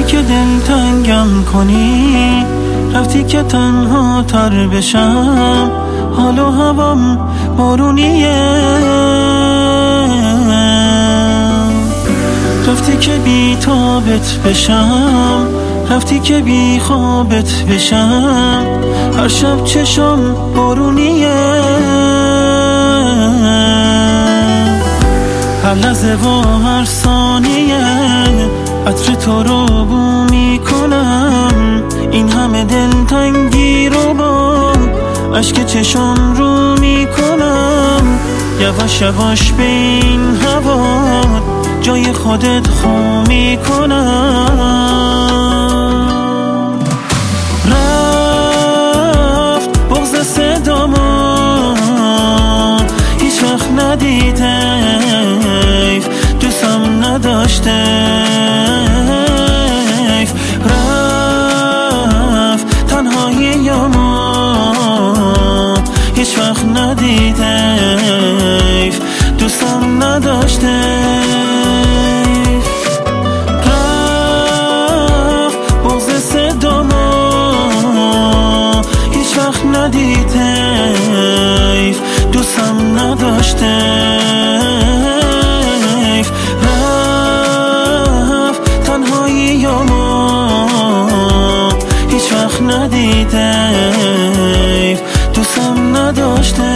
رفتی که دلتنگم کنی، رفتی که تنها تر بشم، حال و هوام بارونیه. رفتی که بی تابت بشم، رفتی که بی خوابت بشم، هر شب چشم بارونیه. هر لحظه و هر ثانیه عطر تو رو بو میکنم، این همه دلتنگی رو با اشک چشم رو میکنم. یواش یواش به این هوا جای خودت خو میکنم. رفت بغض صداما هیچ وقت ندیده، دوستم نداشته. رفت تنهایی ما هیچ وقت ندیده، دوستم نداشته. رفت بغض صداما هیچ وقت ندیده، دوستم نداشته. رفت تنهایی ما هیچ وقت ندیده، دوستم نداشته.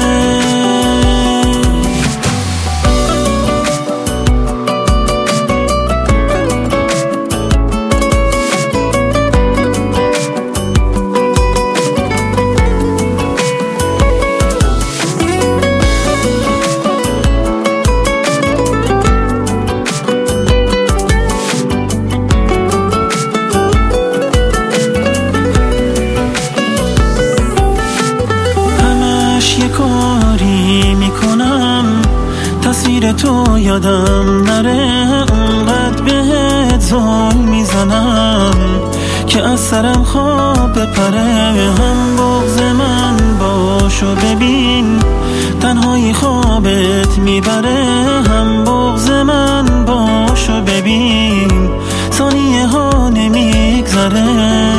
یه کاری میکنم تصویر تو یادم نره، اونقدر بهت ظلم میزنم که از سرم خواب بپره. هم بغض من باشو ببین تنهایی خوابت میبره، هم بغض من باشو ببین ثانیه ها نمیگذره.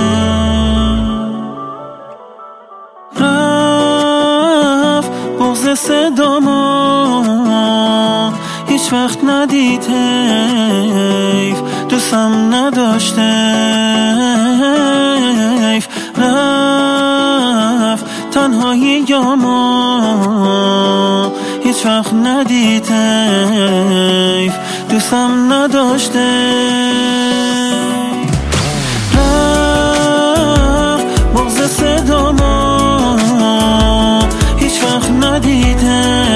بغض صداما هیچ وقت ندیده، دوستم نداشته. رفت تنهایی ما هیچ وقت ندیده، دوستم نداشته. رفت بغض صداما هیچ وقت ندیده،